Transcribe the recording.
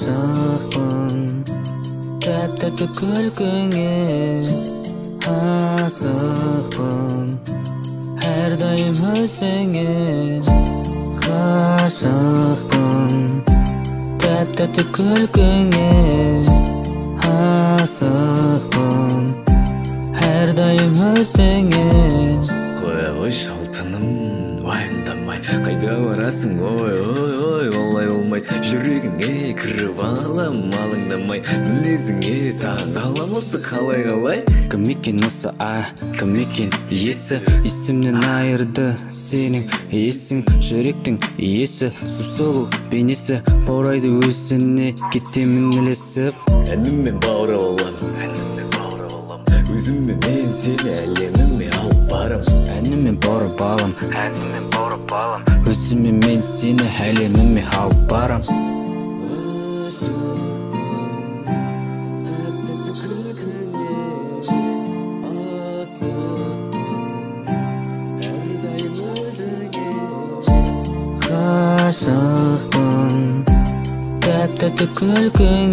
Ғашықпын тәтті күлкіңе, асықпын әрдайым өзіңе. Ғашықпын тәтті күлкіңе, асықпын әрдайым өзіңе. Қоя қойшы алтыным, уайымдамай, қайда барасың, ой, олай болмайды. Жүрегіңе кіріп алам, алаңдамай, мінезіңе таңғалам, осы қалай. Кім екен осы кім екен иесі, есімнен айырды сенің есің. Жүректің иесі, сұп-сұлу бейнесі, баурайды өзіне, кетемін ілесіп. Әніммен бауыр олам, өзіммен мен сені әлеміме алып барам. Әніммен баурап алам, өзіммен мен сені әлеміме алып барам. Ғашықпын тәтті күлкіңе,